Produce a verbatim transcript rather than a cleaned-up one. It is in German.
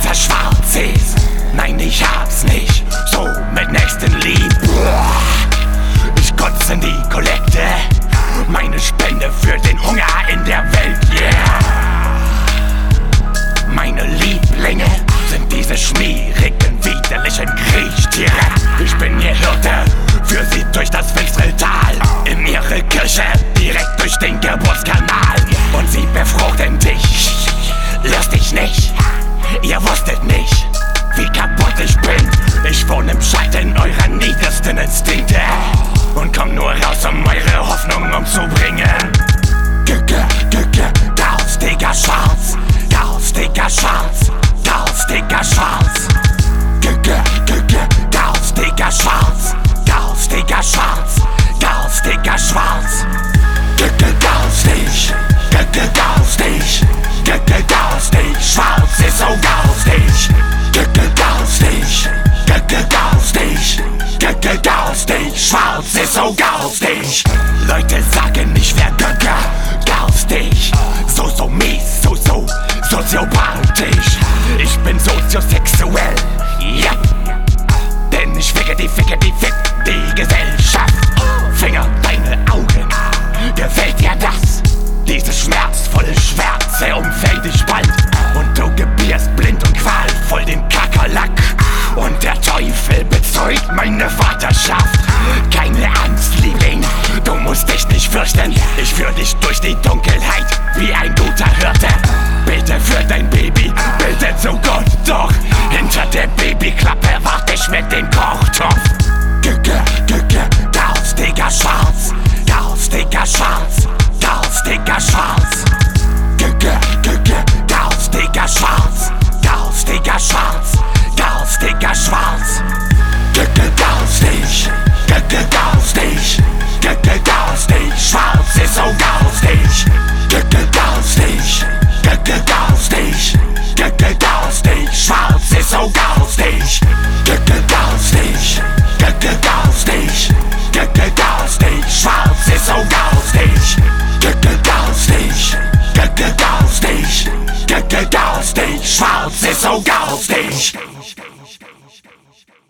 das schwarz ist. Nein, ich hab's nicht so mit Nächstenlieb. Ich kotze in die Kollekte, meine Spende für den Hunger in der Welt, yeah. Meine Lieblinge sind diese schmierigen, widerlichen Kriechtiere. Ich bin ihr Hirte, für sie durch das Fichteltal, in ihre Kirche, direkt durch den Geburtskanal. Und sie befruchten dich, löst dich nicht, ihr wusstet nicht, wie kaputt ich bin. Ich wohne im Schatten eurer niedersten Instinkte und komm nur raus, um eure Hoffnung umzubringen. Gücke, Gücke, Chaos, Digga, schwarz. Chaos, Digga, schwarz. Chaos, Digga, schwarz. Gücke, Gücke, Chaos, Digga, schwarz. Chaos, Digga, schwarz. Chaos, Digga, schwarz. Gücke, Chaos, dich. Gücke, Chaos, dich. Gücke, Chaos, dich. Schwarz ist so Chaos, dich. Gücke, Chaos, dich. Gücke, Chaos, dich. Gücke, Chaos, dich. Schwarz ist so Chaos, dich. Leute sagen, ich wär Gücke, Chaos, dich. So, so mies, so, so soziopathisch. Ich bin soziosexuell, ja. Denn ich ficke die, ficke die, fick die Gesellschaft. Finger, deine Augen, gefällt dir das? Diese schmerzvolle Schwärze umfällt dich bald. Und du gebierst blind und qualvoll den Kakerlack. Und der Teufel bezeugt meine Vaterschaft. Keine Angst, Liebling, du musst dich nicht fürchten. Ich führ dich durch die Dunkelheit wie ein guter Hirte. Bete für dein Baby, bete zu Gott, doch hinter der Babyklappe wart ich mit dem Kochtopf. Gücke, Gücke, Chaos, Digga, schwarz. Chaos, Digga, schwarz. Chaos, Digga, schwarz. Gücke, Gücke, Chaos, Digga, schwarz. Chaos, Digga, schwarz. Chaos, Digga, schwarz. Gücke, Chaos, dich. Gücke, Chaos, dich. Gücke, Chaos, dich. Schwarz ist so Chaos, dich. Gücke, Chaos, dich. Gücke, Chaos, dich. Gücke, Chaos, dich. Schwarz ist so Chaos, dich. Gücke, Chaos, dich. Gücke, Chaos, dich. Gücke, Chaos, dich. Schwarz ist so Chaos, dich. Gücke, Chaos, dich. Gücke, Chaos, dich. Gücke, Chaos, dich. Schwarz ist so Chaos, dich.